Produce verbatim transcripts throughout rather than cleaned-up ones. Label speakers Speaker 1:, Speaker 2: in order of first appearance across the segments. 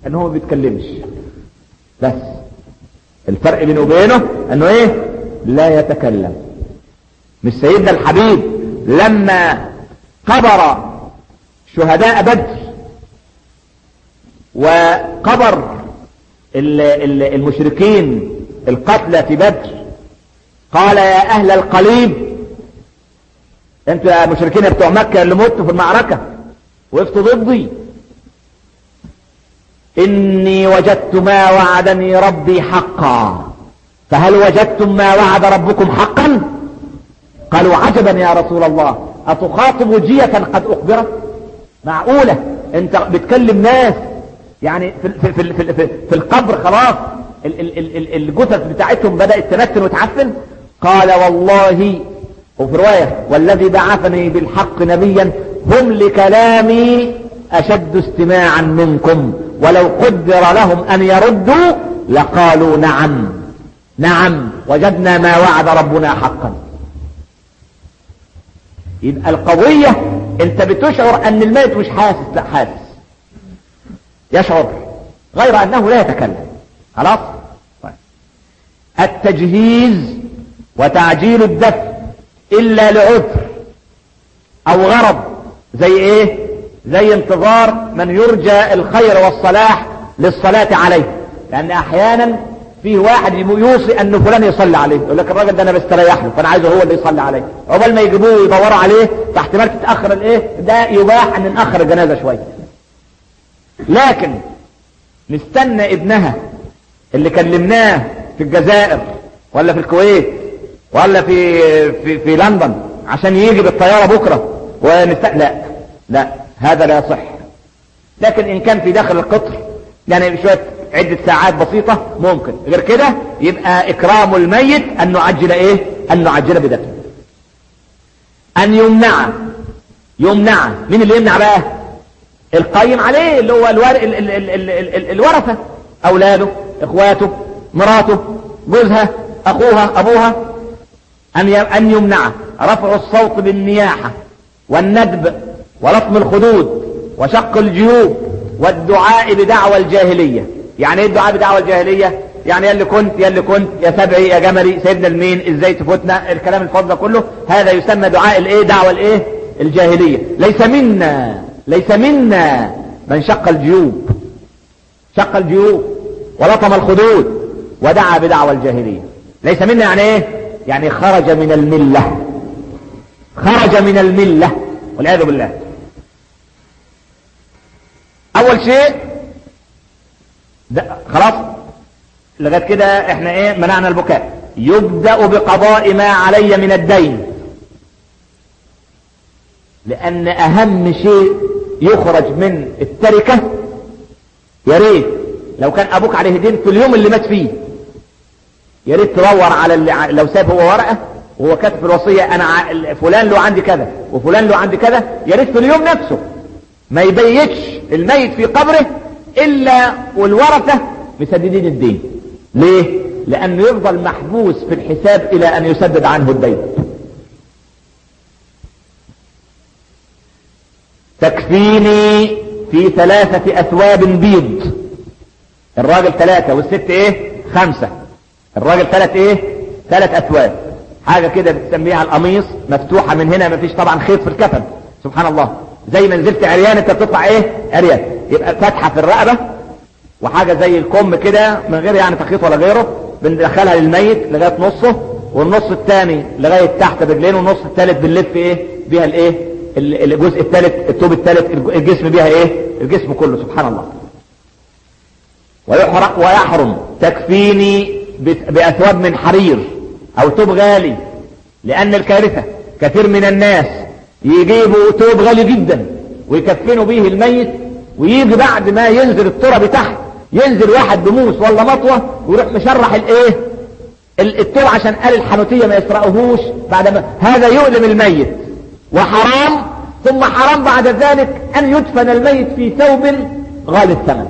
Speaker 1: انه ما بيتكلمش، بس الفرق بينه وبينه انه ايه؟ لا يتكلم. مش سيدنا الحبيب لما قبر شهداء بدر وقبر المشركين القتلى في بدر قال يا اهل القليب، انتوا يا مشركين بتوع مكة اللي متوا في المعركة وقفتوا ضدي، اني وجدت ما وعدني ربي حقا، فهل وجدتم ما وعد ربكم حقا؟ قالوا عجبا يا رسول الله، اتخاطب جية قد اخبرت؟ معقولة انت بتكلم ناس يعني في, في, في, في, في, في القبر خلاص الجثث بتاعتهم بدأت تنتن وتعفن؟ قال والله، وفي رواية والذي بعثني بالحق نبيا هم لكلامي اشد استماعا منكم، ولو قدر لهم ان يردوا لقالوا نعم نعم وجدنا ما وعد ربنا حقا. يبقى القضية انت بتشعر ان الميت مش حاسس، لا حاسس، يشعر، غير انه لا يتكلم. خلاص. طيب. التجهيز وتعجيل الدفن الا لعذر او غرض، زي ايه؟ زي انتظار من يرجى الخير والصلاح للصلاة عليه، لان احيانا فيه واحد يوصي ان فلان يصلي عليه، يقول لك الراجل ده انا بستريح له فانا عايزه هو اللي يصلي عليه، عقبال ما يجيبوه ويدوروا عليه فاحتمال تتاخر الايه ده، يباح ان ناخر الجنازه شويه. لكن نستنى ابنها اللي كلمناه في الجزائر ولا في الكويت ولا في في في لندن عشان يجي بالطياره بكره ونستنى، لا لا هذا لا يصح. لكن ان كان في داخل القطر يعني شويه عدة ساعات بسيطة ممكن، غير كده يبقى اكرام الميت ان نعجل ايه؟ ان نعجل بدفنه. ان يمنع يمنع مين اللي يمنع بقى؟ القيم عليه اللي هو الور... ال... ال... ال... ال... ال... الورثة، اولاده، اخواته، مراته، جوزها، اخوها، ابوها. ان ي... ان يمنع رفع الصوت بالنياحة والندب ولطم الخدود وشق الجيوب والدعاء بدعوى الجاهلية. يعني ايه الدعاء بدعوى الجاهلية؟ يعني يا اللي كنت يا اللي كنت يا سبعي يا جملي سيدنا المين ازاي تفوتنا، الكلام الفاضل كله هذا يسمى دعاء الايه؟ دعوى الايه؟ الجاهلية. ليس منا ليس منا من شق الجيوب شق الجيوب ولطم الخدود ودعا بدعوى الجاهلية. ليس منا يعني ايه؟ يعني خرج من الملة، خرج من الملة والعياذ بالله. اول شيء ده خلاص لغايه كده احنا ايه؟ منعنا البكاء. يبدأ بقضاء ما علي من الدين، لان اهم شيء يخرج من التركة، يا ريت لو كان ابوك عليه دين في اليوم اللي مات فيه يا ريت تدور على اللي لو ساب هو ورقة وهو كاتب في الوصية انا ع... فلان له عندي كذا وفلان له عندي كذا، يا ريت في اليوم نفسه ما يبيتش الميت في قبره الا والورثة مسددين الدين. ليه؟ لانه يفضل محبوس في الحساب الى ان يسدد عنه الدين. تكفيني في ثلاثة اثواب بيض، الراجل ثلاثة والست ايه؟ خمسة. الراجل ثلاث ايه؟ ثلاث اثواب، حاجة كده بتسميها القميص، مفتوحة من هنا، مفيش طبعا خيط في الكفن، سبحان الله، زي ما نزلت عريان انت بتطلع ايه؟ عريان. يبقى فتحة في الرقبة وحاجة زي الكم كده من غير يعني تخيط ولا غيره، بندخلها للميت لغاية نصه، والنص الثاني لغاية تحت الرجلين، والنص الثالث بنلف ايه بيها الايه الجزء الثالث الثوب الثالث الجسم بيها ايه الجسم كله، سبحان الله. ويحرق ويحرم تكفيني باثواب من حرير او ثوب غالي، لان الكارثة كثير من الناس يجيبوا ثوب غالي جدا ويكفنوا به الميت، ويجي بعد ما ينزل التراب تحت ينزل واحد بموس ولا مطوة ويروح مشرح الايه الثوب عشان قال الحنوتية ما يسرقوهوش بعد ما، هذا يؤلم الميت وحرام. ثم حرام بعد ذلك ان يدفن الميت في ثوب غالي الثمن،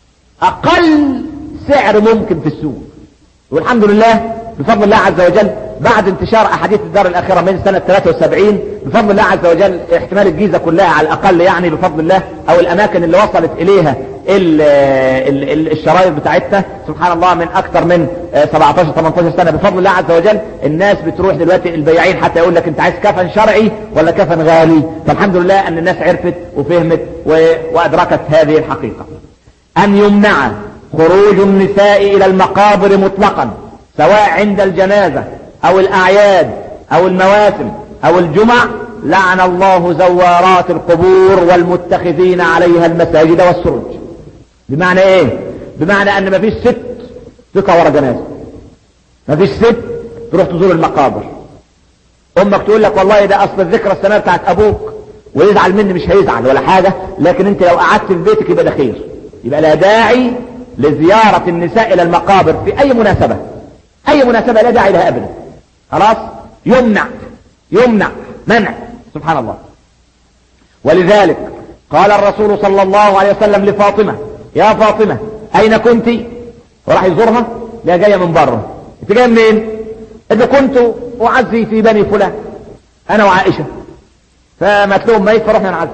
Speaker 1: اقل سعر ممكن في السوق. والحمد لله بفضل الله عز وجل بعد انتشار احاديث الدار الاخرة من سنة ثلاثة وسبعين بفضل الله عز وجل، احتمال الجيزة كلها على الاقل يعني بفضل الله، او الاماكن اللي وصلت اليها ال ال ال الشرايط بتاعتنا سبحان الله من اكثر من سبعتاشر ثمانية عشر سنة بفضل الله عز وجل، الناس بتروح دلوقتي البياعين حتى يقول لك انت عايز كفن شرعي ولا كفن غالي. فالحمد لله ان الناس عرفت وفهمت وادركت هذه الحقيقة. ان يمنع خروج النساء الى المقابر مطلقا، سواء عند الجنازة او الاعياد او المواسم او الجمع. لعن الله زوارات القبور والمتخذين عليها المساجد والسروج. بمعنى ايه؟ بمعنى ان مفيش ست تقع ورا جنازة، مفيش ست تروح تزور المقابر. امك تقول لك والله ده اصل الذكرى السنة بتاعت ابوك ويزعل مني، مش هيزعل ولا حاجة، لكن انت لو قعدت في بيتك يبقى ده خير. يبقى لا داعي لزيارة النساء الى المقابر في اي مناسبة، اي مناسبة لا داعي لها ابدا. خلاص؟ يمنع يمنع منع سبحان الله. ولذلك قال الرسول صلى الله عليه وسلم لفاطمة: يا فاطمة اين كنت؟ وراح يزورها، لا جاية من بره. انت جاية منين؟ اذا كنت اعزي في بني فلان انا وعائشة، فمات لهم ميت فرحنا نعزي.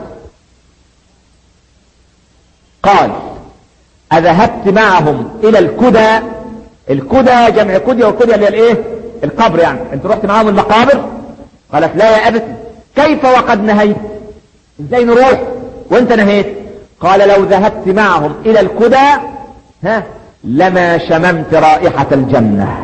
Speaker 1: قال: اذهبت معهم الى الكدى؟ الكدى جمع كدية، والكدية اللي هي الايه؟ القبر يعني. انت رحت معهم المقابر؟ قالت: لا يا ابتي. كيف وقد نهيت؟ ازاي نروح وانت نهيت؟ قال: لو ذهبت معهم الى الكدى ها لما شممت رائحة الجنة.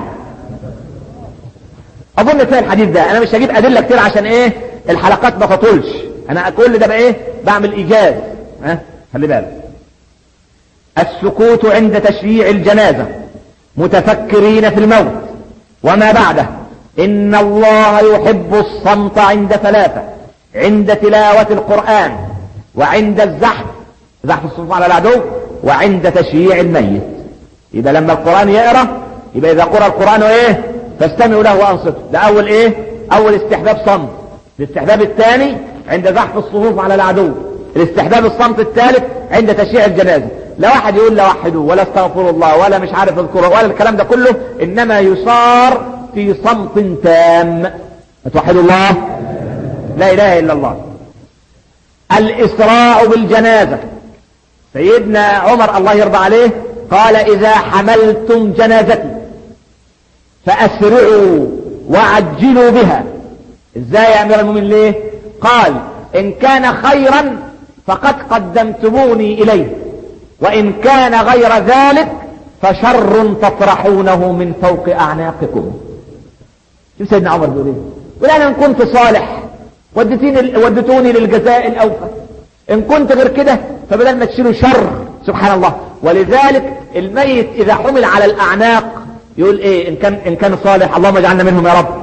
Speaker 1: اظن في الحديث ده انا مش هجيب ادلة كتير عشان ايه الحلقات ما تطولش، انا كل ده بقى ايه بعمل ايجاز. ها خلي بالك. السكوت عند تشييع الجنازة متفكرين في الموت وما بعده. إن الله يحب الصمت عند ثلاثة: عند تلاوة القرآن، وعند الزحف زحف الصفوف على العدو، وعند تشييع الميت. يبقى لما القرآن يقرأ، يبقى إذا قرأ القرآن ايه فاستمعوا له وانصتوا. ده أول ايه أول استحباب صمت. الاستحباب الثاني عند زحف الصفوف على العدو. الاستحباب الصمت الثالث عند تشييع الجنازة. لا واحد يقول لا وحدوا ولا استغفر الله ولا مش عارف اذكره ولا الكلام ده كله، انما يصار في صمت تام. توحدوا الله، لا اله الا الله. الاسراع بالجنازة. سيدنا عمر الله يرضى عليه قال: اذا حملتم جنازتي فاسرعوا وعجلوا بها. ازاي يا امير المؤمنين؟ ليه؟ قال: ان كان خيرا فقد قدمتموني اليه، وإن كان غير ذلك فشر تطرحونه من فوق أعناقكم. شوف سيدنا عمر بيقول ايه؟ يقول: أنا إن كنت صالح ودتوني ودتوني للجزاء الأوفى، إن كنت غير كده فبدل ما تشيلوا شر. سبحان الله. ولذلك الميت إذا حمل على الأعناق يقول إيه؟ إن كان إن كان صالح اللهم اجعلنا منهم يا رب.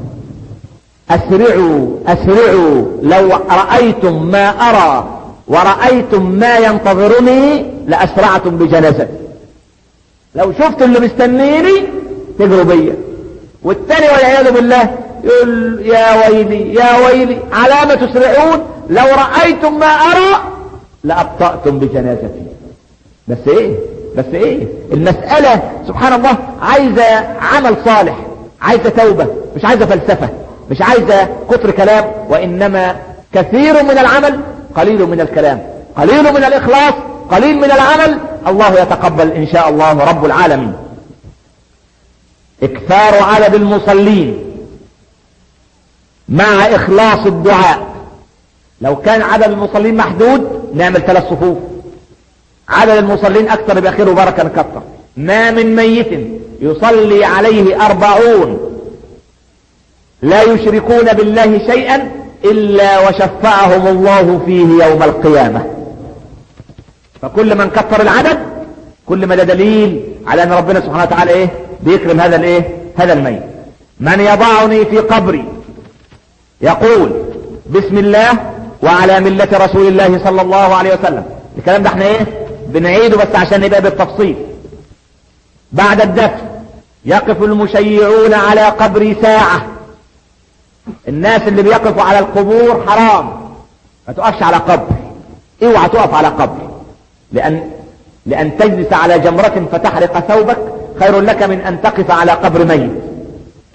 Speaker 1: أسرعوا أسرعوا لو رأيتم ما أرى ورأيتم ما ينتظرني لأسرعتم بجنازتي. لو شفت اللي مستنيني تجروا بيا. والتاني والعياذ بالله يقول: يا ويلي يا ويلي على ما تسرعون لو رأيتم ما أرى لأبطأتم بجنازتي. بس ايه بس ايه المسألة سبحان الله عايزة عمل صالح، عايزة توبة، مش عايزة فلسفة، مش عايزة كتر كلام، وإنما كثير من العمل قليل من الكلام، قليل من الإخلاص، قليل من العمل. الله يتقبل إن شاء الله رب العالمين. اكثار عدد المصلين مع إخلاص الدعاء. لو كان عدد المصلين محدود نعمل ثلاث صفوف، عدد المصلين أكثر يبقى خير وبركة نكثر. ما من ميت يصلي عليه أربعون لا يشركون بالله شيئا إلا وشفعهم الله فيه يوم القيامة. فكل من كثر العدد كل ما ده دليل على أن ربنا سبحانه وتعالى إيه بيكرم هذا الإيه هذا الميت. من يضعني في قبري يقول بسم الله وعلى ملة رسول الله صلى الله عليه وسلم. الكلام ده احنا ايه بنعيده بس عشان نبقى بالتفصيل. بعد الدفن يقف المشيعون على قبري ساعة. الناس اللي بيقفوا على القبور حرام ما تقفش على قبر، اوعى تقف على قبر، لأن لأن تجلس على جمرة فتحرق ثوبك خير لك من أن تقف على قبر ميت.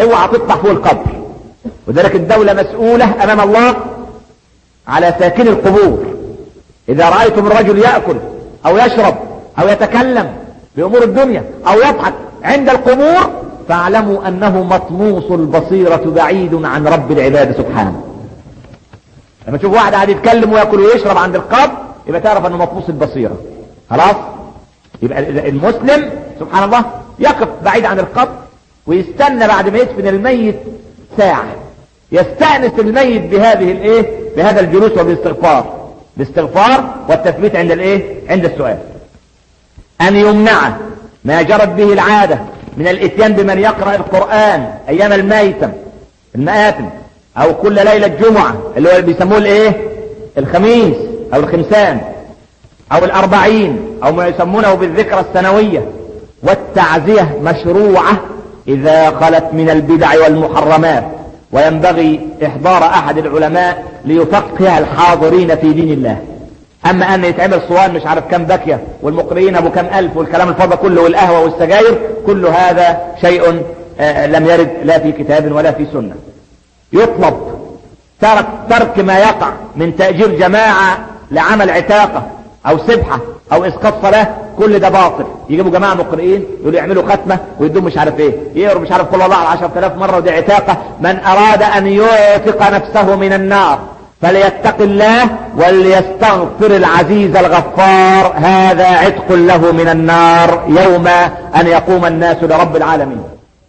Speaker 1: اوعى تطلع فوق القبر. وذلك الدولة مسؤولة امام الله على ساكن القبور. اذا رأيتم الرجل يأكل او يشرب او يتكلم بامور الدنيا او يضحك عند القبور فاعلموا انه مطموس البصيرة بعيد عن رب العباد سبحانه. لما تشوف واحد قاعد يتكلم ويأكل ويشرب عند القبر يبقى تعرف انه مطموس البصيرة. خلاص؟ يبقى المسلم سبحان الله يقف بعيد عن القبر ويستنى بعد ما يدفن الميت ساعة، يستأنس الميت بهذه الايه بهذا الجلوس وبالاستغفار، الاستغفار والتثبيت عند الايه عند السؤال. ان يمنع ما جرت به العادة من الاتيان بمن يقرأ القرآن ايام الميتم المآتم او كل ليلة جمعة اللي هو بيسموه الايه الخميس او الخمسان او الاربعين او ما يسمونه بالذكرى السنوية. والتعزية مشروعة اذا خلت من البدع والمحرمات، وينبغي احضار احد العلماء ليفقه الحاضرين في دين الله. اما ان يتعمل صوان مش عارف كم باكية والمقرئين ابو كم الف والكلام الفاضي كله والقهوة والسجاير، كل هذا شيء آه لم يرد لا في كتاب ولا في سنة. يطلب ترك, ترك ما يقع من تأجير جماعة لعمل عتاقة او سبحة او اسقاط صلاة، كل ده باطل. يجيبوا جماعة مقرئين يقولوا يعملوا ختمة ويدوم مش عارف ايه، يقروا مش عارف كل الله على عشرة آلاف مرة ودي عتاقة. من اراد ان يعتق نفسه من النار فليتق الله وليستغفر العزيز الغفار، هذا عتق له من النار يوم ان يقوم الناس لرب العالمين.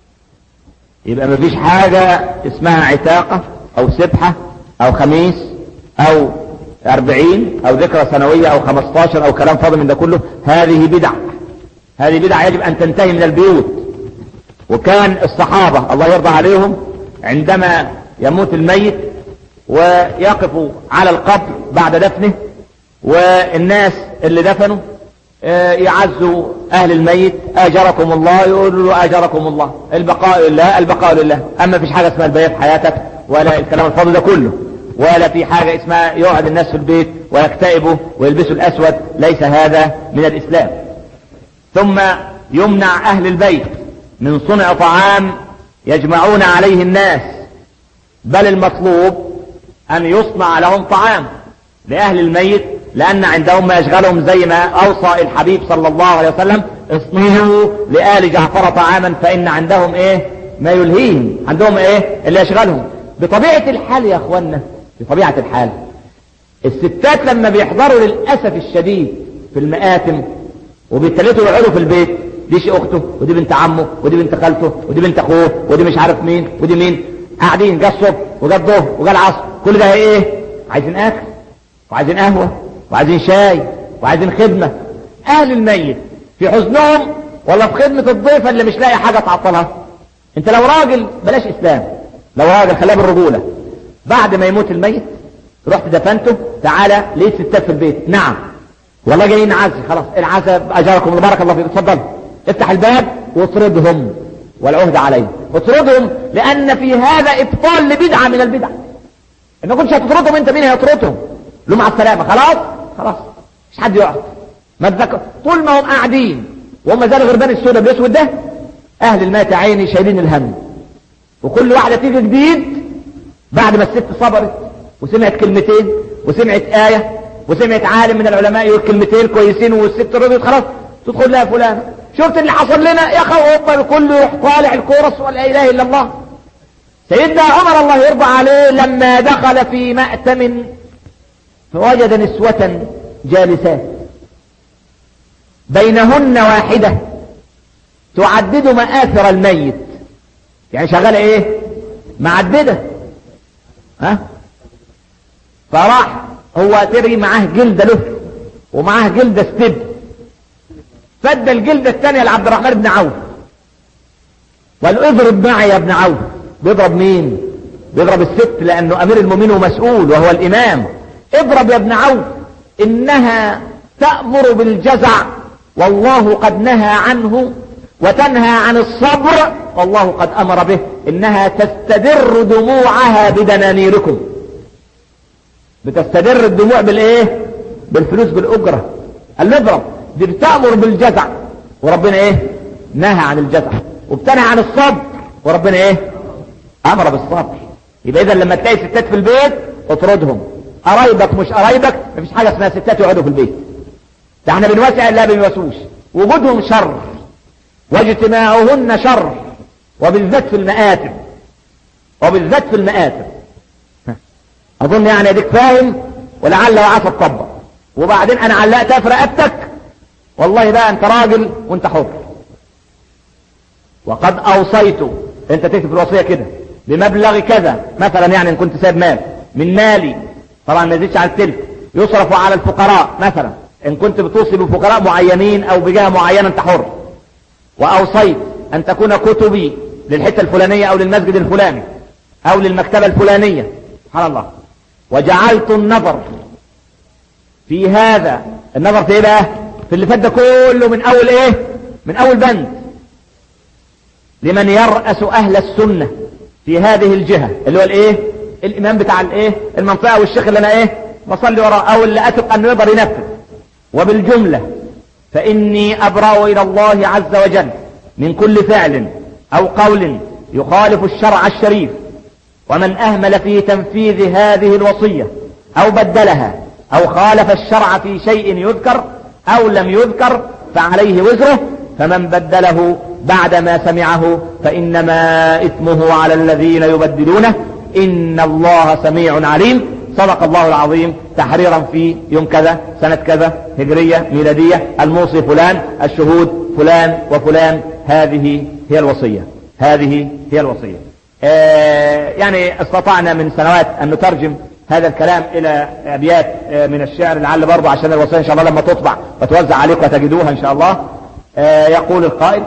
Speaker 1: يبقى مفيش حاجة اسمها عتاقة او سبحة او خميس او اربعين او ذكرى سنوية او خمستاشر او كلام فاضي من ده كله. هذه بدع، هذه بدع يجب ان تنتهي من البيوت. وكان الصحابة الله يرضى عليهم عندما يموت الميت ويقفوا على القبر بعد دفنه والناس اللي دفنوا يعزوا اهل الميت، اجركم الله، يقولوا له اجركم الله، البقاء لله البقاء لله. اما فيش حاجة اسمها البيت حياتك ولا الكلام الفاضي ده كله، ولا في حاجة اسمها يقعد الناس في البيت ويكتئبوا ويلبسوا الاسود، ليس هذا من الاسلام. ثم يمنع اهل البيت من صنع طعام يجمعون عليه الناس، بل المطلوب ان يصنع لهم طعام لأهل الميت، لأن عندهم ما يشغلهم زي ما أوصى الحبيب صلى الله عليه وسلم: اصنعوا لآل جعفر طعاما فإن عندهم إيه ما يلهيهم، عندهم إيه اللي يشغلهم. بطبيعة الحال يا أخوانا، بطبيعة الحال الستات لما بيحضروا للأسف الشديد في المآتم وبيتلتوا يقعدوا في البيت، دي شي أخته ودي بنت عمه ودي بنت خالته ودي بنت أخوه ودي مش عارف مين ودي مين، قاعدين جا الصبح وجا الظهر وجا العصر، كل ده إيه؟ عايزين أكل وعايزين قهوة وعايزين شاي وعايزين خدمة. اهل الميت في حزنهم ولا في خدمة الضيفة اللي مش لاقي حاجة تعطلها؟ انت لو راجل بلاش اسلام، لو راجل خليها بالرجولة، بعد ما يموت الميت رحت دفنته، تعالى ليه ستات في البيت؟ نعم والله جايين نعزي، خلاص العزا اجاركم الله بارك الله فيكم، اتفضل افتح الباب واطردهم والعهد عليهم، اطردهم، لان في هذا ابطال لبدعة من البدع. ان كنتش هتطردهم انت، مين هيطردهم؟ له مع السلامة، خلاص خلاص مش حد يقعد. ما تذكر طول ما هم قاعدين وهم زي الغربان السوداء بالاسود ده، اهل المات عيني شايلين الهم، وكل واحدة تيجي جديد بعد ما الست صبرت وسمعت كلمتين وسمعت آية وسمعت عالم من العلماء يقول كلمتين كويسين والست رضيت، خلاص تدخل لها فلانة شفت اللي حصل لنا يا اخوة، الكل يروح طالع الكورس ولا اله الا الله. سيدنا عمر الله يرضى عليه لما دخل في مأتم فوجد نسوة جالسات بينهن واحدة تعدد مآثر الميت، يعني شغالة ايه معددة، ها؟ فراح هو تري معاه جلدة له ومعاه جلدة ستب، فد الجلدة الثانية لعبد الرحمن بن عوف وقال اضرب معي يا ابن عوف. بيضرب مين؟ بيضرب الست لانه امير المؤمنين ومسؤول وهو الامام. اضرب يا ابن عوف، انها تأمر بالجزع والله قد نهى عنه، وتنهى عن الصبر والله قد امر به، انها تستدر دموعها بدنانيركم. بتستدر الدموع بالايه؟ بالفلوس بالاجرة. قال له اضرب، دي بتأمر بالجزع وربنا ايه نهى عن الجزع، وبتنهى عن الصبر وربنا ايه امر بالصبر. يبقى اذا لما تلاقي ستات في البيت اطردهم، قرايبك مش قرايبك مفيش حاجه اسمها ستات يقعدوا في البيت، ده احنا بنوسع لا بنوسوش. وجودهم شر واجتماعهن شر، وبالذات في المآتم، وبالذات في المآتم. اظن يعني اديك فاهم، ولعل وعسى تطبق. وبعدين انا علقتها في رقبتك، والله بقى انت راجل وانت حر. وقد اوصيت، انت تكتب الوصيه كده، بمبلغ كذا مثلا، يعني ان كنت سايب مال من مالي، طبعا ما يزيدش على التلك، يصرف على الفقراء مثلا، ان كنت بتوصي بفقراء معينين او بجهه معينه انت حر. واوصيت ان تكون كتبي للحته الفلانيه او للمسجد الفلاني او للمكتبه الفلانيه، سبحان الله. وجعلت النظر في هذا، النظر في ايه بقى؟ في اللي فات ده كله من اول ايه؟ من اول بند، لمن يرأس اهل السنة في هذه الجهة، اللي هو الايه؟ الامام بتاع الايه؟ المنطقة، والشيخ اللي انا ايه؟ بصلي وراه، او اللي اثق انه يقدر ينفذ. وبالجملة فاني ابرأ الى الله عز وجل من كل فعل او قول يخالف الشرع الشريف، ومن اهمل في تنفيذ هذه الوصية او بدلها او خالف الشرع في شيء يذكر او لم يذكر فعليه وزره، فمن بدله بعدما سمعه فانما اثمه على الذين يبدلونه، ان الله سميع عليم. صدق الله العظيم. تحريرا في يوم كذا سنة كذا هجرية ميلادية، الموصي فلان، الشهود فلان وفلان. هذه هي الوصية، هذه هي الوصية. آه يعني استطعنا من سنوات ان نترجم هذا الكلام الى ابيات آه من الشعر، لعل برضه عشان الوصية ان شاء الله لما تطبع وتوزع عليك وتجدوها ان شاء الله. آه يقول القائل: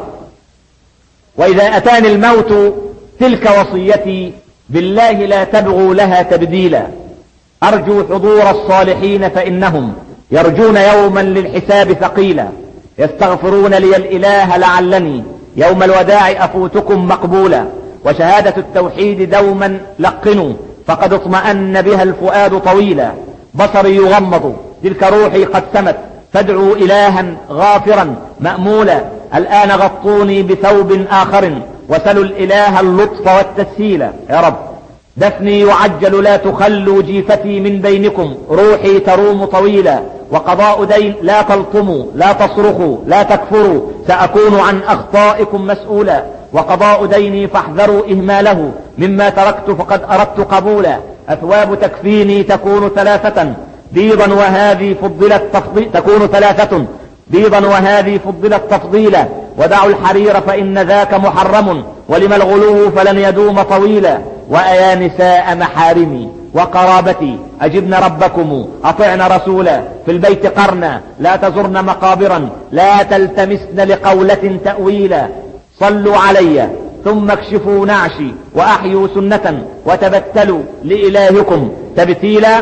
Speaker 1: واذا اتاني الموت تلك وصيتي، بالله لا تبغوا لها تبديلا، ارجو حضور الصالحين فانهم يرجون يوما للحساب ثقيلا، يستغفرون لي الاله لعلني يوم الوداع افوتكم مقبولا، وشهادة التوحيد دوما لقنوا فقد اطمأن بها الفؤاد طويلا، بصري يغمض تلك روحي قد سمت، فادعوا إلها غافرا مأمولا، الآن غطوني بثوب آخر وسلوا الإله اللطف والتسهيل. يا رب دفني يعجل لا تخلوا جيفتي من بينكم، روحي تروم طويلا، وقضاء دين لا تلطموا لا تصرخوا لا تكفروا، سأكون عن أخطائكم مسؤولا، وقضاء ديني فاحذروا إهماله، مما تركت فقد أردت قبولا، أثواب تكفيني تكون ثلاثة بيضا وهذه فضلت تفضيل، تكون ثلاثة بيضا وهذه فضلت تفضيلا، ودعوا الحرير فإن ذاك محرم، ولما الغلو فلن يدوم طويلا، وأيا نساء محارمي وقرابتي أجبن ربكم أطعن رسولا، في البيت قرنا لا تزرن مقابرا، لا تلتمسن لقولة تأويلا، صلوا علي ثم اكشفوا نعشي وأحيوا سنة، وتبتلوا لإلهكم تبتيلا،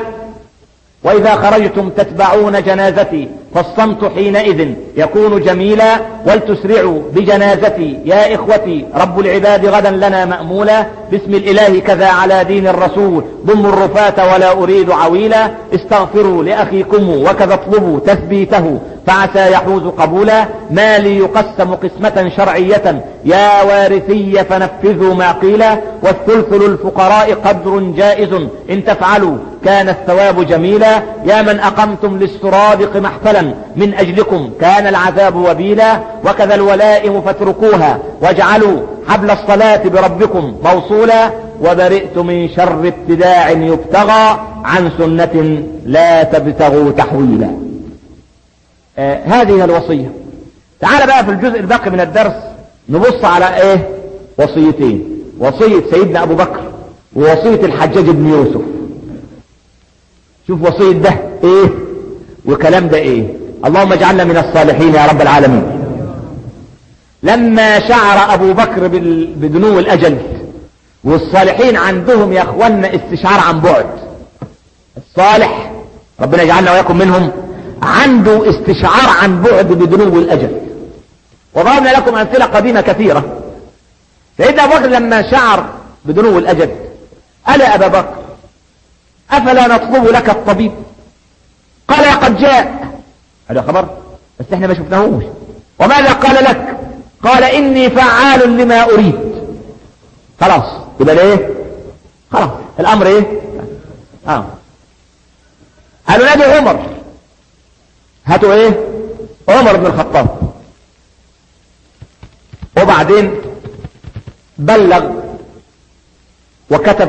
Speaker 1: وإذا خرجتم تتبعون جنازتي، فالصمت حينئذ يكون جميلا، ولتسرعوا بجنازتي يا إخوتي، رب العباد غدا لنا مأمولا، باسم الإله كذا على دين الرسول، ضموا الرفاة ولا أريد عويلا، استغفروا لأخيكم وكذا اطلبوا تثبيته، فعسى يحوز قبولا، ما لي يقسم قسمة شرعية يا وارثي فنفذوا ما قيلا، والثلث للفقراء قدر جائز إن تفعلوا كان الثواب جميلا، يا من أقمتم للسرادق محفلا من أجلكم كان العذاب وبيلا، وكذا الولائم فاتركوها واجعلوا حبل الصلاة بربكم موصولا، وبرئت من شر ابتداع يبتغى عن سنة لا تبتغوا تحويلا. آه هذه الوصية. تعال بقى في الجزء الباقي من الدرس نبص على ايه؟ وصيتين، وصية سيدنا ابو بكر ووصية الحجاج بن يوسف. شوف وصية ده ايه وكلام ده ايه. اللهم اجعلنا من الصالحين يا رب العالمين. لما شعر ابو بكر بدنو الاجل، والصالحين عندهم يا اخوانا استشعار عن بعد، الصالح ربنا يجعلنا وياكم منهم عنده استشعار عن بعد بدنو الاجل. وضربنا لكم امثله قديمه كثيره. سيدنا ابو بكر لما شعر بدنو الاجل قال يا ابا بكر افلا نطلب لك الطبيب؟ قال قد جاء. هذا خبر بس احنا ما شفناهوش. وماذا قال لك؟ قال اني فعال لما اريد. خلاص يبقى ايه خلاص الامر ايه اه قالوا نادي عمر، هاتوا ايه عمر بن الخطاب. وبعدين بلغ وكتب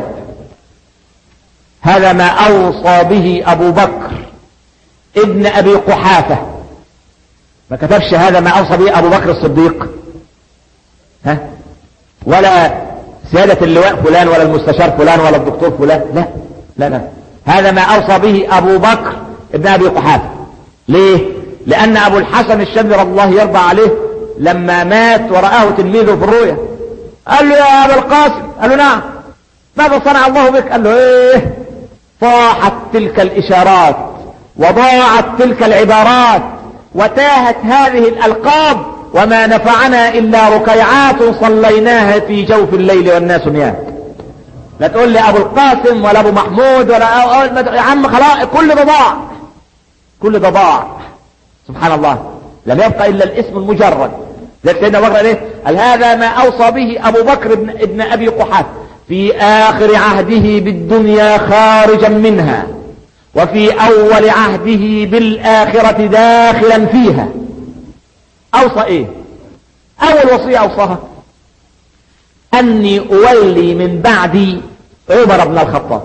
Speaker 1: هذا ما اوصى به ابو بكر ابن ابي قحافة. ما كتبش هذا ما اوصى به ابو بكر الصديق ها ولا سيادة اللواء فلان ولا المستشار فلان ولا الدكتور فلان، لا لا لا هذا ما اوصى به ابو بكر ابن ابي قحافة. ليه؟ لان ابو الحسن الشاذلي رضي الله يرضى عليه لما مات ورآه تلميذه في الرؤيا قال له يا ابا القاسم، قال له نعم، ماذا صنع الله بك؟ قال له ايه طاحت تلك الاشارات وضاعت تلك العبارات وتاهت هذه الالقاب وما نفعنا الا ركيعات صليناها في جوف الليل والناس نيام. لا تقول لي ابو القاسم ولا ابو محمود ولا يا عم خلاص، كل ده ضاع، كل ده ضاع. سبحان الله، لم يبقى الا الاسم المجرد. زي سيدنا ابو بكر ايه قال هذا ما اوصى به ابو بكر ابن, ابن ابي قحافة في اخر عهده بالدنيا خارجا منها وفي اول عهده بالاخرة داخلا فيها. اوصى ايه؟ اول وصية اوصاها اني اولي من بعدي عمر بن الخطاب.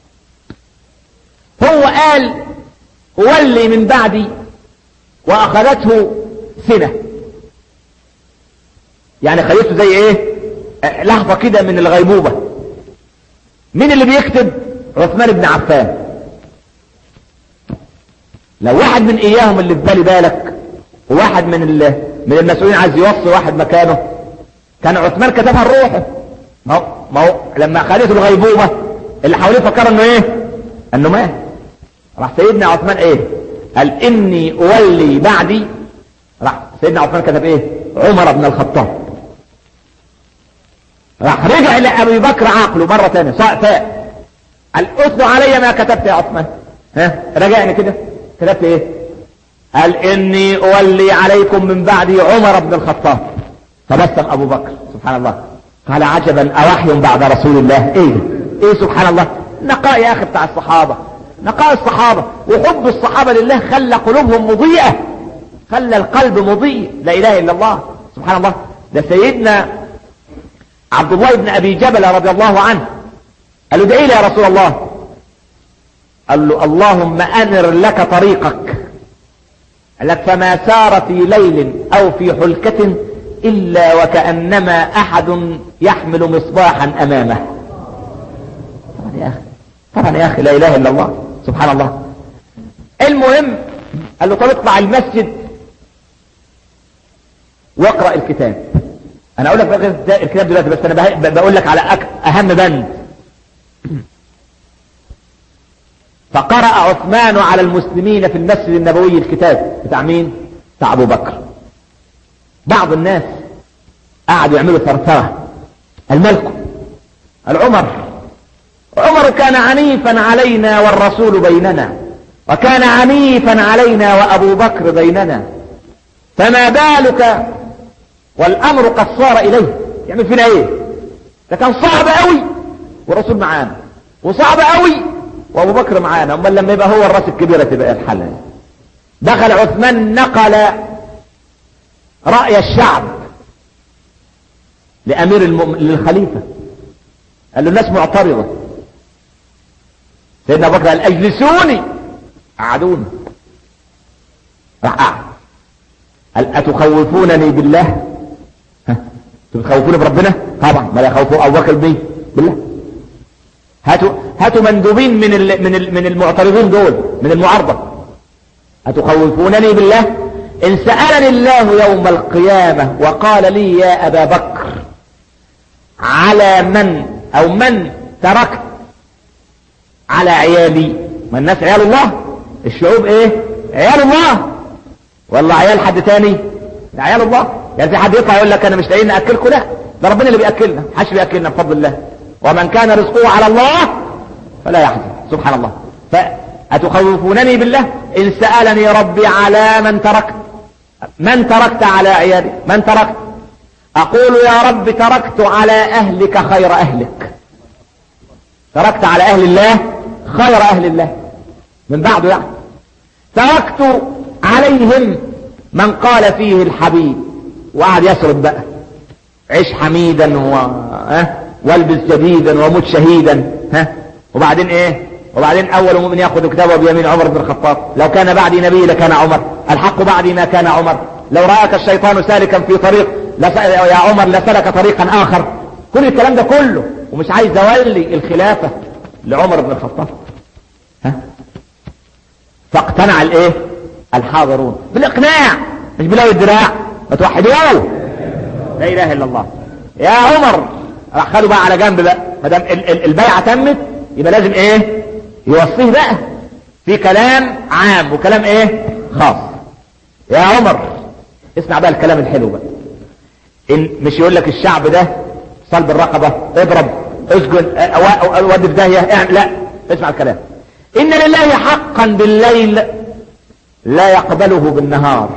Speaker 1: هو قال اولي من بعدي واخذته سنة، يعني خليته زي ايه لحظة كده من الغيبوبة. مين اللي بيكتب؟ عثمان بن عفان. لو واحد من اياهم اللي في بالي بالك وواحد من من المسؤولين عايز يوصي واحد مكانه كان عثمان كتبها لروحه. ما هو ما هو لما خليته الغيبوبة اللي حواليه فكروا انه ايه انه مات. راح سيدنا عثمان ايه قال اني اولي بعدي. راح سيدنا عثمان كتب ايه عمر بن الخطاب. راح رجع لأبي بكر عقله مرة تانية فاء قال اتلو علي ما كتبت يا عثمان. ها رجعني كده كتبت ايه؟ قال اني اولي عليكم من بعدي عمر بن الخطاب. تبسم ابو بكر سبحان الله قال عجبا اوحي بعد رسول الله. ايه ايه سبحان الله، نقاء يا اخي بتاع الصحابة، نقاء الصحابة وحب الصحابة لله خلى قلوبهم مضيئة، خلى القلب مضيء. لا اله الا الله سبحان الله. ده سيدنا عبد الله بن ابي جبل رضي الله عنه قال له ادعي لي يا رسول الله. قال له اللهم انر لك طريقك. قال لك فما سار في ليل او في حلكة الا وكأنما احد يحمل مصباحا امامه. طبعا يا اخي طبعا يا اخي لا اله الا الله سبحان الله. المهم قال له طب اطلع المسجد واقرأ الكتاب. انا اقول لك بقى الكتاب دلوقتي بس انا بقول لك على اهم بند. فقرأ عثمان على المسلمين في المسجد النبوي الكتاب بتاع مين؟ بتاع ابو بكر. بعض الناس قعدوا يعملوا ثرثرة. الملك العمر عمر كان عنيفا علينا والرسول بيننا وكان عنيفا علينا وابو بكر بيننا، فما بالك والامر قد صار اليه. يعمل فينا ايه؟ ده كان صعب قوي والرسول معانا، وصعب قوي وابو بكر معانا، امال لما يبقى هو الراس الكبيرة تبقى الحل. دخل عثمان نقل رأي الشعب لامير المؤمن للخليفة. قال له الناس معترضة. سيدنا ابو بكر قال اجلسوني. قعدوني. راح قعد. قال اتخوفونني بالله؟ ها تخوفوني بربنا؟ طبعا ما لا يخوفوا ابو بكر بيه بالله. هاتوا هاتوا مندوبين من ال من ال من المعترضين دول من المعارضة. اتخوفونني بالله؟ ان سألني الله يوم القيامة وقال لي يا ابا بكر على من او من تركت على عيالي؟ ما الناس عيال الله، الشعوب ايه عيال الله، والله عيال حد تاني عيال الله. يعني في حد يطلع يقول لك انا مش لاقيين ناكلكم؟ لا، ده ربنا اللي بياكلنا، محدش بياكلنا بفضل الله. ومن كان رزقه على الله فلا يحزن. سبحان الله. فأتخوفونني بالله؟ إن سألني ربي على من تركت، من تركت على عيالي؟ من تركت؟ أقول يا رب تركت على أهلك خير أهلك. تركت على اهل الله خير اهل الله من بعده، يعني تركت عليهم من قال فيه الحبيب، وقعد يسرد بقى، عيش حميدا و... ها والبس جديدا ومت شهيدا، ها وبعدين ايه؟ وبعدين اول مؤمن ياخذ كتابه بيمين عمر بن الخطاب، لو كان بعدي نبي لكان عمر، الحق بعدي ما كان عمر، لو راك الشيطان سالكا في طريق لس... يا عمر لسلك طريقا اخر. كل الكلام ده كله ومش عايز اولي الخلافه لعمر بن الخطاب، ها فاقتنع الايه؟ الحاضرون بالاقناع، مش بلاوي الدراع، ما توحدوه لا اله الا الله. يا عمر راح خدوا بقى على جنب بقى، ما دام البيعه تمت يبقى لازم ايه؟ يوصيه بقى في كلام عام وكلام ايه؟ خاص. يا عمر اسمع بقى الكلام الحلو بقى، ان مش يقول لك الشعب ده صلب الرقبه، اضرب، اسجن، ودي في داهيه، يعني لا، اسمع الكلام. ان لله حقا بالليل لا يقبله بالنهار.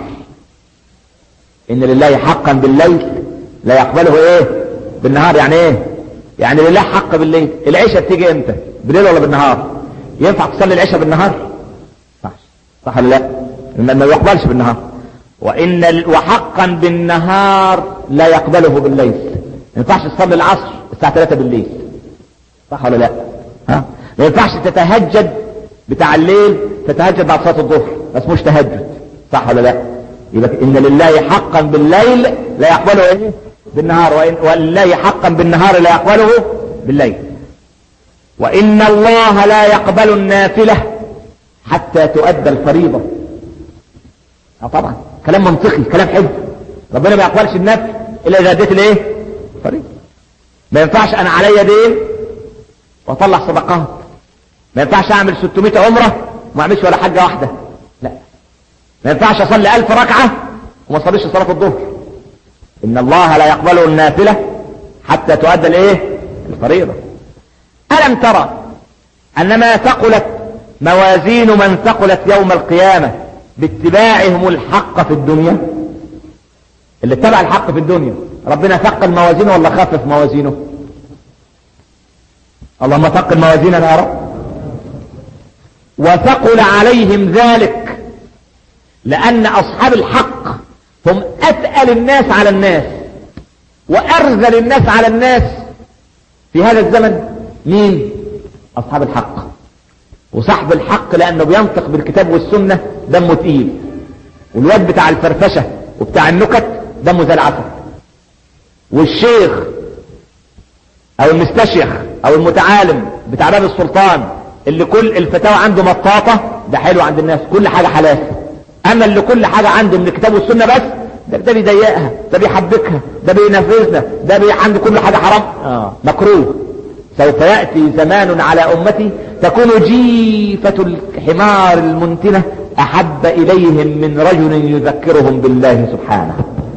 Speaker 1: ان لله حقا بالليل لا يقبله ايه؟ بالنهار. يعني ايه؟ يعني لله حق بالليل. العشاء بتيجي امتى؟ بالليل ولا بالنهار؟ ينفع تصلي العشاء بالنهار؟ صح صح ولا لا؟ ما يقبلش بالنهار. وان وحقا بالنهار لا يقبله بالليل. ما ينفعش تصلي العصر الساعه ثلاثة بالليل، صح ولا لا؟ ها ما ينفعش تتهجد بتاع الليل، تتهجد بعد صلاه الظهر، ما اسموش تهجد، صح ولا لا؟ يبقى ان لله حقا بالليل لا يقبله ايه؟ بالنهار. وإن ولله حقا بالنهار لا يقبله بالليل. وان الله لا يقبل النافله حتى تؤدى الفريضه. اه طبعا كلام منطقي، كلام حلو. ربنا ما يقبلش النفل الا اذا اديت الايه؟ فريضه. ما ينفعش انا عليا دين واطلع صدقات، ما ينفعش اعمل ستمائة عمره وما اعملش ولا حاجه واحده، لا. ما ينفعش اصلي ألف ركعه وما اصليش صلاه الظهر. ان الله لا يقبل النافله حتى تؤدى الايه؟ الفريضه. الم ترى ان ما ثقلت موازين من ثقلت يوم القيامه باتباعهم الحق في الدنيا؟ اللي اتبع الحق في الدنيا ربنا ثقل موازينه ولا خفف موازينه؟ اللهم ثقل موازيننا يا رب. وثقل عليهم ذلك لان اصحاب الحق هم اتقل الناس على الناس وارذل الناس على الناس في هذا الزمن. مين؟ اصحاب الحق. وصاحب الحق لانه بينطق بالكتاب والسنه دمه تقيل، والواد بتاع الفرفشه وبتاع النكت دمه زي العسل. والشيخ او المستشيخ او المتعالم بتاع باب السلطان اللي كل الفتاوى عنده مطاطه ده حلو عند الناس، كل حاجه حلال. اما اللي كل حاجه عنده من الكتاب والسنه بس ده, ده بيضيقها، ده بيحبكها، ده بينفذنا، ده بي عنده كل حاجه حرام، آه. مكروه. سوف ياتي زمان على امتي تكون جيفه الحمار المنتنه احب اليهم من رجل يذكرهم بالله سبحانه.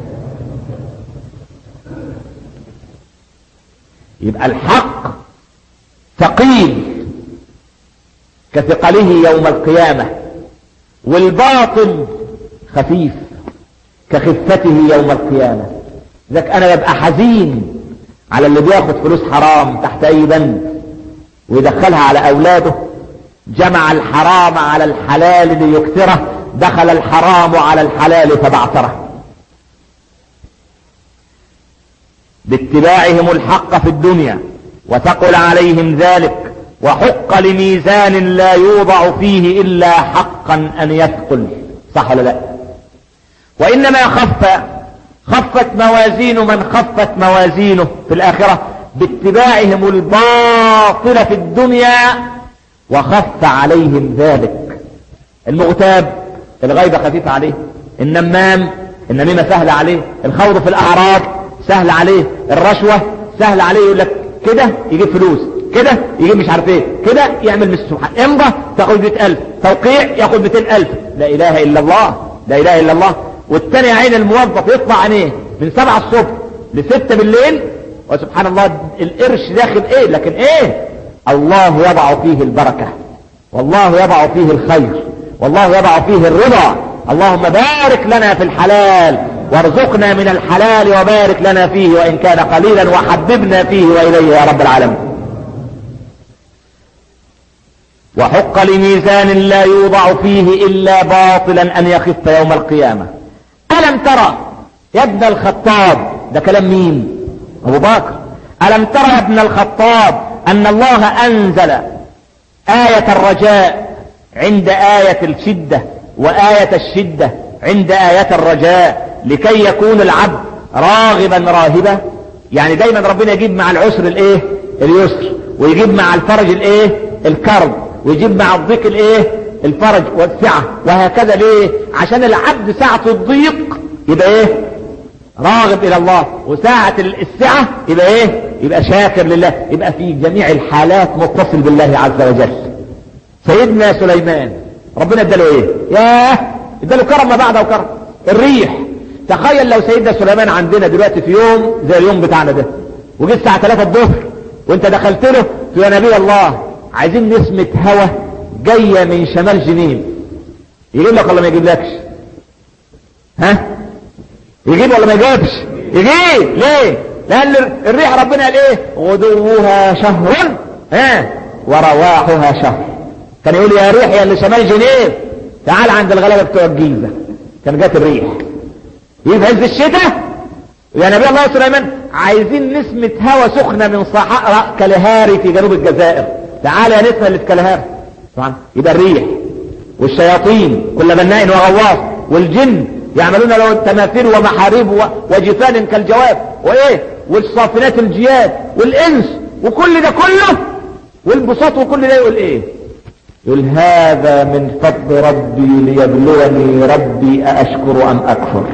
Speaker 1: يبقى الحق ثقيل كثقله يوم القيامة، والباطل خفيف كخفته يوم القيامة. ذاك انا ببقى حزين على اللي بياخد فلوس حرام تحت اي بند ويدخلها على اولاده. جمع الحرام على الحلال ليكثره، دخل الحرام على الحلال فبعثره. باتباعهم الحق في الدنيا وثقل عليهم ذلك، وحق لميزان لا يوضع فيه الا حقا ان يثقل، صح ولا لا؟ وانما خف خفت موازين من خفت موازينه في الاخرة باتباعهم الباطل في الدنيا وخف عليهم ذلك. المغتاب الغيبة خفيفة عليه، النمام النميمة سهل عليه، الخوض في الاعراض سهل عليه، الرشوة سهل عليه. يقول لك كده يجيب فلوس، كده يجيب مش عارف ايه، كده يعمل مش سبحان، امضى تاخد مئة الف، توقيع ياخد مئتين الف. لا اله الا الله، لا اله الا الله. والتاني عين الموظف يطلع عينيه من سبعة الصبح لستة بالليل، وسبحان الله القرش داخل ايه، لكن ايه؟ الله يضع فيه البركة، والله يضع فيه الخير، والله يضع فيه الرضا. اللهم بارك لنا في الحلال وارزقنا من الحلال وبارك لنا فيه وإن كان قليلا، وحببنا فيه وإليه يا رب العالمين. وحق لميزان لا يوضع فيه إلا باطلا أن يخف يوم القيامة. ألم ترى يا ابن الخطاب، ده كلام مين؟ أبو بكر. ألم ترى يا ابن الخطاب أن الله أنزل آية الرجاء عند آية الشدة، وآية الشدة عند آية الرجاء، لكي يكون العبد راغبا راهبا. يعني دايما ربنا يجيب مع العسر الايه؟ اليسر، ويجيب مع الفرج الايه؟ الكرب، ويجيب مع الضيق الايه؟ الفرج والسعة، وهكذا. ليه؟ عشان العبد ساعة الضيق يبقى ايه؟ راغب الى الله، وساعة السعة يبقى ايه؟ يبقى شاكر لله، يبقى في جميع الحالات متصل بالله عز وجل. سيدنا سليمان ربنا اداله ايه؟ ياه، اداله كرم ما بعده كرم، الريح. تخيل لو سيدنا سليمان عندنا دلوقتي في يوم زي اليوم بتاعنا ده، وجيت الساعة ثلاثة الظهر وانت دخلت له يا نبي الله عايزين نسمة هوا جاية من شمال جنيب، يجيب لك ولا ما يجيبلكش؟ ها؟ يجيب ولا ما يجيبش؟ يجيب. ليه؟ لان الريح ربنا قال ايه؟ غدوها شهر ها ورواحها شهر. كان يقول يا ريح يا اللي شمال جنيب تعال عند الغلابة بتوع الجيزة، كان جات الريح. يجي في عز الشتاء يا نبي الله سليمان عايزين نسمة هوا سخنة من صحراء كالهاري في جنوب الجزائر، تعال يا نسمة اللي في كالهاري. طبعا يبقى الريح والشياطين كل بناء وغواص، والجن يعملون له تماثيل ومحاريب وجفان كالجواب وايه، والصافنات الجياد، والانس، وكل ده كله، والبساط، وكل ده يقول ايه؟ يقول هذا من فضل ربي ليبلوني ربي أأشكر أم أكفر.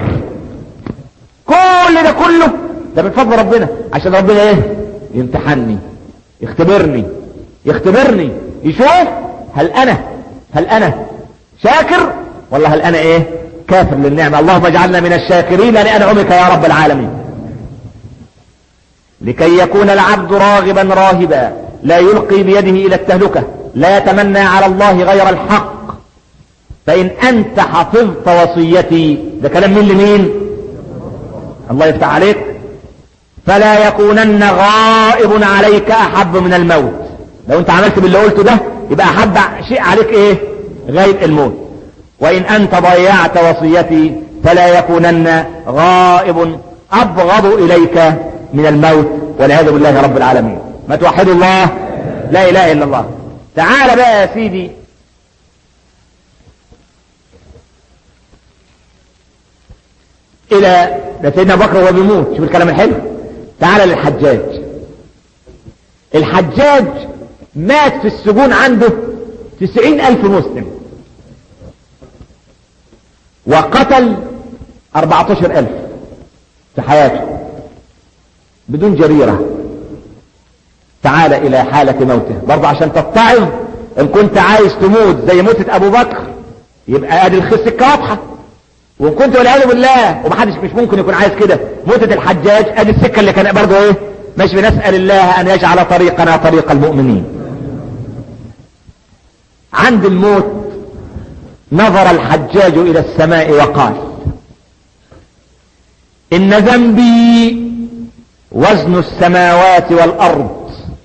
Speaker 1: كل ده كله ده من فضل ربنا، عشان ربنا ايه؟ يمتحني، يختبرني يختبرني يشوف هل انا هل انا شاكر ولا هل انا ايه؟ كافر للنعمة. اللهم اجعلنا من الشاكرين لأنعمك يا رب العالمين. لكي يكون العبد راغبا راهبا، لا يلقي بيده إلى التهلكة، لا يتمنى على الله غير الحق. فإن أنت حفظت وصيتي، ده كلام مين لمين؟ الله يفتح عليك. فلا يكونن غائب عليك أحب من الموت. لو أنت عملت باللي قلته ده يبقى أحب شيء عليك إيه؟ غيب الموت. وإن أنت ضيعت وصيتي فلا يكونن غائب أبغض إليك من الموت، والعياذ بالله رب العالمين. ما توحدوا الله، لا إله إلا الله. تعال بقى يا سيدي إلى سيدنا بكر وهو بيموت، شوف الكلام الحلو. تعال للحجاج. الحجاج مات في السجون عنده تسعين ألف مسلم، وقتل أربعة عشر ألف في حياته بدون جريرة. تعال إلى حالة موته برضه عشان تتعظ. إن كنت عايز تموت زي موتة أبو بكر يبقى ادي السكة واضحة، وإن كنت والعياذ بالله ومحدش مش ممكن يكون عايز كده موتة الحجاج، ادي السكة اللي كان برضه ايه؟ مش بنسأل الله أن يجعل طريقنا طريق المؤمنين. عند الموت نظر الحجاج إلى السماء وقال إن ذنبي وزن السماوات والأرض،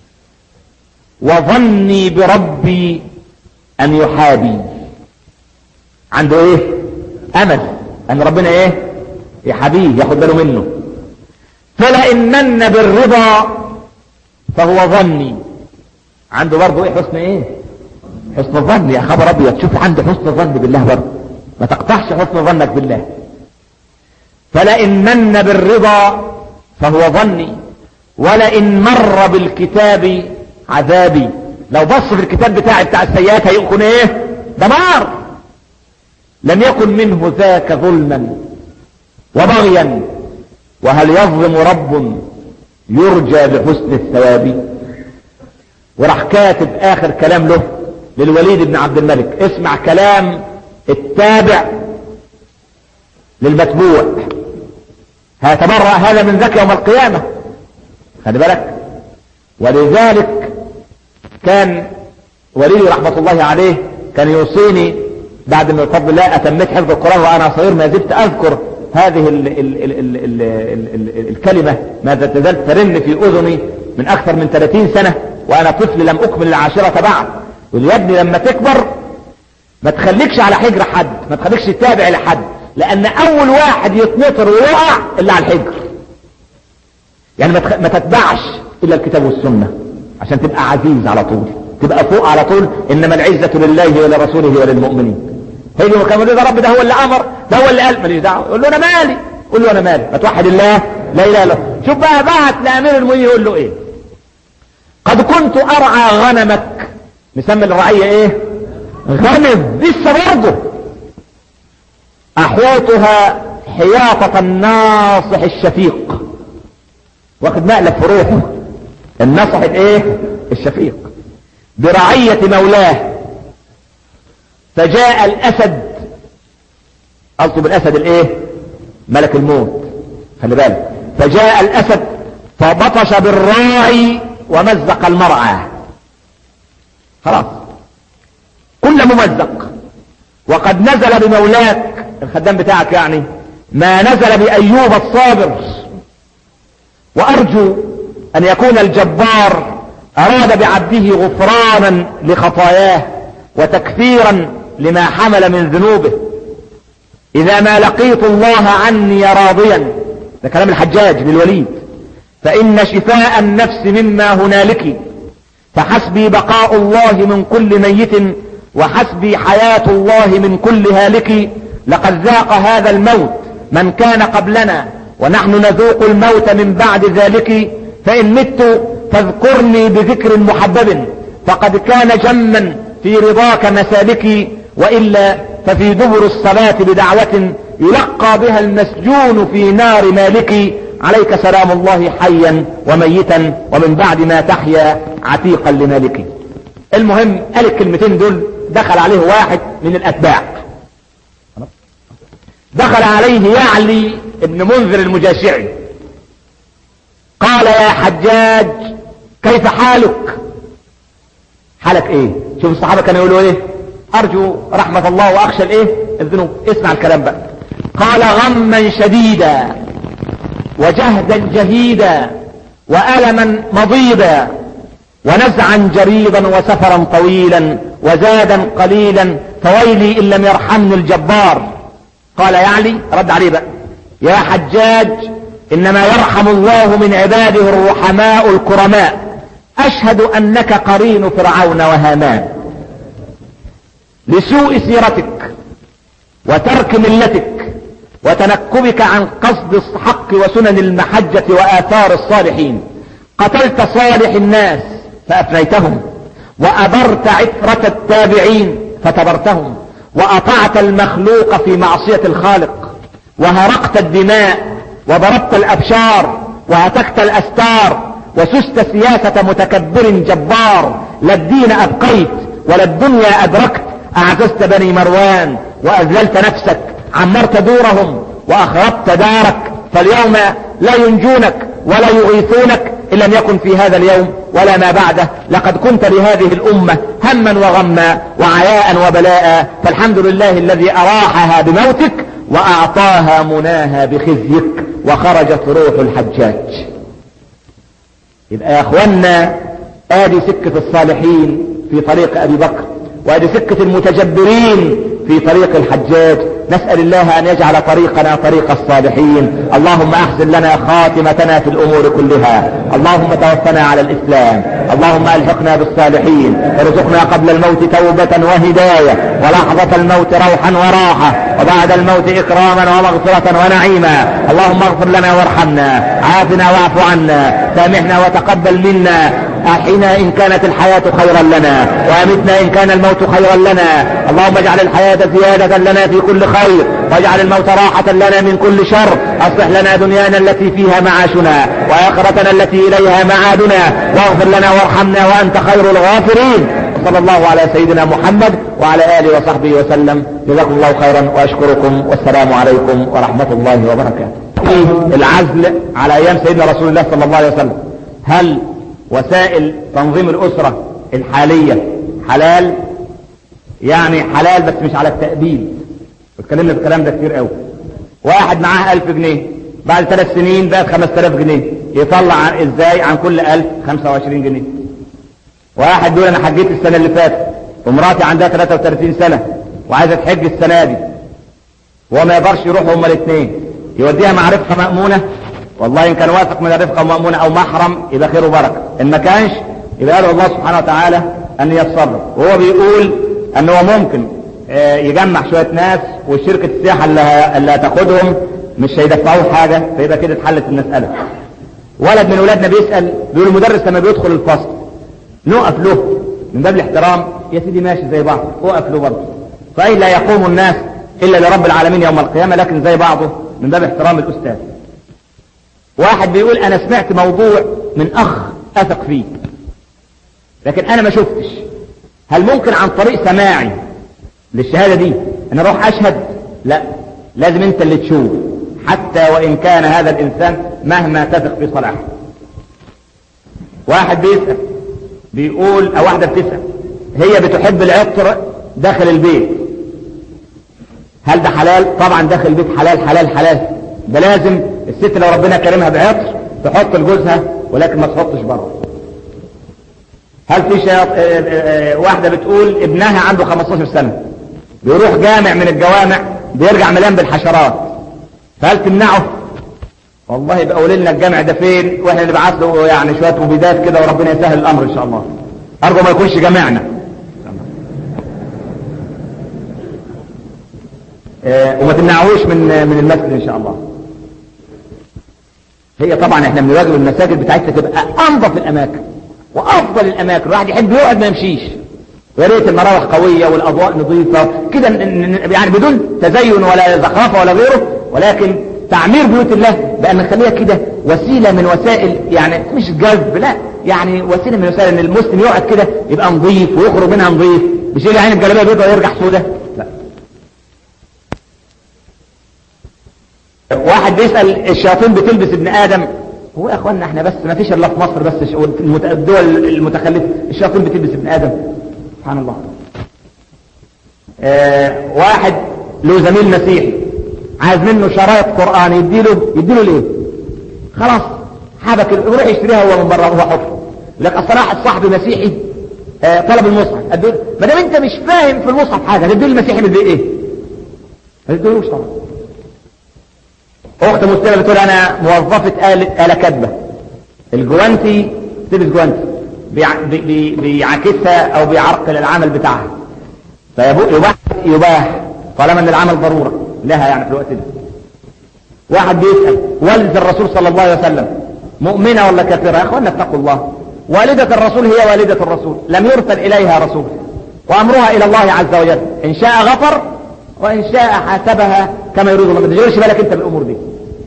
Speaker 1: وظني بربي أن يحابي. عنده ايه؟ أمل أن ربنا ايه؟ يحابيه، ياخد باله منه. فلئن من بالرضا فهو ظني. عنده برضه ايه؟ حسن ايه؟ حسن الظن. يا خبر ابيض، شوف عنده حسن الظن بالله برضه، ما تقطعش حسن ظنك بالله. فلئن من بالرضا فهو ظني، ولئن مر بالكتاب عذابي. لو بص في الكتاب بتاعي بتاع السيئات هيكون ايه؟ دمار. لم يكن منه ذاك ظلما وبغيا، وهل يظلم رب يرجى بحسن الثواب. وراح كاتب اخر كلام له للوليد بن عبد الملك. اسمع كلام التابع للمتبوع، هيتبرأ هذا من ذاك يوم القيامة، خلي بالك. ولذلك كان ولي رحمة الله عليه كان يوصيني بعد ما بفضل الله اتميت حفظ القرآن وانا صغير، ما زلت اذكر هذه ال ال ال ال ال ال ال الكلمة ما تزال ترن في اذني من اكثر من ثلاثين سنة وانا طفل لم اكمل العاشرة بعد. يقول يا ابني لما تكبر ما تخليكش على حجر حد، ما تخليكش تتابع لحد، لان اول واحد يتنطر ويقع اللي على الحجر. يعني ما, تخ... ما تتبعش الا الكتاب والسنة عشان تبقى عزيز على طول، تبقى فوق على طول. انما العزة لله ولرسوله وللمؤمنين. هيجي وكانوا يقول يا رب ده هو اللي امر، ده هو اللي قال، ماليش دعوه. يقول له انا مالي، قول له انا مالي، ما توحد الله لا اله الا الله. شوف بقى بعت لامير المؤمنين يقول له ايه؟ قد كنت ارعى غنمك، نسمي الرعية ايه؟ غنم، لسه برضه احوطها حياطة الناصح الشفيق، واخد مقلب في روحه الناصح الايه؟ الشفيق، برعية مولاه. فجاء الاسد، قصده بالاسد الايه؟ ملك الموت، خلي بالك. فجاء الاسد فبطش بالراعي ومزق المرعى، خلاص كل ممزق. وقد نزل بمولاك الخدام بتاعك يعني ما نزل بأيوب الصابر. وأرجو أن يكون الجبار أراد بعبده غفرانا لخطاياه وتكفيرا لما حمل من ذنوبه. إذا ما لقيت الله عني راضيا، ده كلام الحجاج للوليد، فإن شفاء النفس مما هنالك، فحسبي بقاء الله من كل ميت، وحسبي حياة الله من كل هالك. لقد ذاق هذا الموت من كان قبلنا، ونحن نذوق الموت من بعد ذلك. فإن مت فاذكرني بذكر محبب، فقد كان جما في رضاك مسالكي. وإلا ففي دبر الصلاة بدعوة يلقى بها المسجون في نار مالك. عليك سلام الله حيا وميتا، ومن بعد ما تحيا عتيقا لمالك. المهم قال الكلمتين دول، دخل عليه واحد من الأتباع، دخل عليه يعلي ابن منذر المجاشعي، قال يا حجاج كيف حالك؟ حالك ايه؟ شوف الصحابة كانوا يقولوا ايه؟ ارجو رحمة الله واخشى الايه؟ الذنوب. اسمع الكلام بقى. قال غما شديدا وجهدا جهيدا وألما مضيدا ونزعا جريدا وسفرا طويلا وزادا قليلا، فويلي إن لم يرحمني الجبار. قال يعلي رد عليه بقى يا حجاج إنما يرحم الله من عباده الرحماء الكرماء، أشهد أنك قرين فرعون وهامان. لسوء سيرتك وترك ملتك وتنكبك عن قصد الحق وسنن المحجة وآثار الصالحين، قتلت صالح الناس فأفنيتهم، وأبرت عفرة التابعين فتبرتهم، وأطعت المخلوق في معصية الخالق، وهرقت الدماء وضربت الأبشار وهتكت الأستار، وسست سياسة متكبر جبار. لا الدين أبقيت ولا الدنيا أدركت، أعززت بني مروان وأذللت نفسك، عمرت دورهم وأخربت دارك. فاليوم لا ينجونك ولا يغيثونك إن لم يكن في هذا اليوم ولا ما بعده. لقد كنت لهذه الأمة هما وغما وعياء وبلاء، فالحمد لله الذي أراحها بموتك وأعطاها مناها بخزيك، وخرجت روح الحجاج. يبقى يا أخوانا آدي سكة الصالحين في طريق أبي بكر، وآدي سكة المتجبرين في طريق الحجاج. نسأل الله أن يجعل طريقنا طريق الصالحين. اللهم أحسن لنا خاتمتنا في الأمور كلها، اللهم توفنا على الإسلام، اللهم ألحقنا بالصالحين، ارزقنا قبل الموت توبة وهداية، ولحظة الموت روحا وراحة، وبعد الموت إكراما ومغفرة ونعيما. اللهم اغفر لنا وارحمنا، عافنا واعف عنا، سامحنا وتقبل منا، أحينا إن كانت الحياة خيرا لنا، وأمتنا إن كان الموت خيرا لنا. اللهم اجعل الحياة زيادة لنا في كل خير، واجعل الموت راحة لنا من كل شر. أصلح لنا دنيانا التي فيها معاشنا، وآخرتنا التي إليها معادنا، واغفر لنا وارحمنا وأنت خير الغافرين. صلى الله على سيدنا محمد وعلى آله وصحبه وسلم. جزاكم الله خيرا وأشكركم، والسلام عليكم ورحمة الله وبركاته. العزل على أيام سيدنا رسول الله صلى الله عليه وسلم، هل وسائل تنظيم الأسرة الحالية حلال؟ يعني حلال بس مش على التأبيد، اتكلمنا في الكلام ده كتير قوي. واحد معاه ألف جنيه، بعد ثلاث سنين بقت خمس تلاف جنيه، يطلع عن ازاي عن كل ألف خمسة وعشرين جنيه. واحد بيقول انا حجيت السنة اللي فاتت ومراتي عندها ثلاثة وثلاثين سنة وعايزة تحج السنة دي وهو ما يقدرش يروحوا هما الاثنين، يوديها مع رفقة مأمونة؟ والله إن كان واثق من الرفقة مأمونة أو محرم يبقى خير وبركة، إن ما كانش يبقى قال الله سبحانه وتعالى أن يتصرف. وهو بيقول أنه ممكن يجمع شوية ناس والشركة السياحة اللي هتاخدهم مش هيدفعوه حاجة، فيبقى كده اتحلت المسألة. ولد من ولادنا بيسأل بيقول المدرس لما بيدخل الفصل نقف له من باب الاحترام؟ يا سيدي ماشي زي بعض، وقف له برضه، فأي لا يقوم الناس إلا لرب العالمين يوم القيامة، لكن زي بعضه من باب احترام الأستاذ. واحد بيقول أنا سمعت موضوع من أخ أثق فيه لكن أنا ما شفتش، هل ممكن عن طريق سماعي للشهادة دي أنا أروح أشهد؟ لا، لازم أنت اللي تشوف، حتى وإن كان هذا الإنسان مهما تثق في صلاحه. واحد بيسأل بيقول أو واحدة بتسأل هي بتحب العطر داخل البيت، هل ده حلال؟ طبعا داخل البيت حلال حلال حلال، ده لازم الست لو ربنا كرمها بعطر تحط لجوزها ولكن ما تحطش بره. هل في شيء واحدة بتقول ابنها عنده خمستاشر سنة بيروح جامع من الجوامع بيرجع مليان بالحشرات، فهل تمنعه؟ والله يبقى قولي لنا الجامع ده فين واحنا نبعث له يعني شوية مبيدات كده وربنا يسهل الامر ان شاء الله. ارجو ما يكونش جامعنا اه وما تمنعوش من من المسجد ان شاء الله. هي طبعا احنا بنواجه المساجد بتاعتنا تبقى انظف الاماكن وافضل الاماكن، الواحد يحب يقعد ما يمشيش، ويا ريت المراوح قويه والاضواء نظيفه كده يعني بدون تزين ولا زخرفه ولا غيره، ولكن تعمير بيوت الله بان نخليها كده وسيله من وسائل، يعني مش جذب، لا يعني وسيله من وسائل ان المسلم يقعد كده يبقى نظيف ويخرج منها نظيف، مش يجي عين الجلابيه بيضاء ويرجع سودة، لا. واحد بيسال الشياطين بتلبس ابن ادم، هو يا اخوانا احنا بس ما فيش الا في مصر بس الدول المتخلفه الشياطين بتلبس ابن ادم؟ سبحان الله. اه واحد له زميل مسيحي عايز منه شرايط قرآن، يديله يديله ليه؟ خلاص حابك يروح يشتريها هو من بره وهو حر، لك اصلا الصاحب مسيحي اه طلب المصحف، ما دام انت مش فاهم في المصحف حاجه تديله المسيحي من ايه؟ ما تديلوش طبعا. اخت مسلمه بتقول انا موظفه آلة آلة كاتبه، الجوانتي تلبس جوانتي بي بيعكسها او بيعرقل العمل بتاعها، فيباح يباح طالما ان العمل ضروره لها يعني في الوقت ده. واحد بيسأل والدة الرسول صلى الله عليه وسلم مؤمنة ولا كافرة؟ يا اخوانا اتقوا الله، والدة الرسول هي والدة الرسول، لم يرسل اليها رسول، وامرها الى الله عز وجل، ان شاء غفر وان شاء حاسبها كما يريد الله، ما تشغلش بالك انت بالامور دي.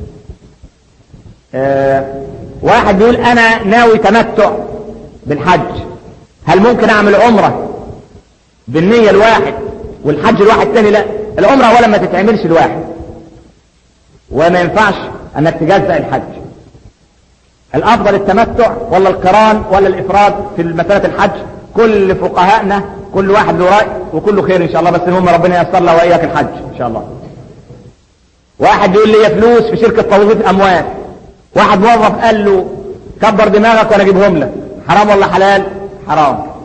Speaker 1: آه واحد بيقول انا ناوي تمتع بالحج، هل ممكن اعمل عمرة بالنية الواحد والحج الواحد تاني؟ لا، العمرة اولا ما تتعملش الواحد، وما ينفعش انك تجزأ الحج. الافضل التمتع ولا القران ولا الافراد في مسألة الحج، كل فقهاءنا كل واحد له رأي وكله خير ان شاء الله، بس المهم ربنا ييسر له واياك الحج ان شاء الله. واحد بيقول لي فلوس في شركة توظيف اموال، واحد موظف قال له كبر دماغك وانا اجيبهم لك، حرام ولا حلال؟ حرام.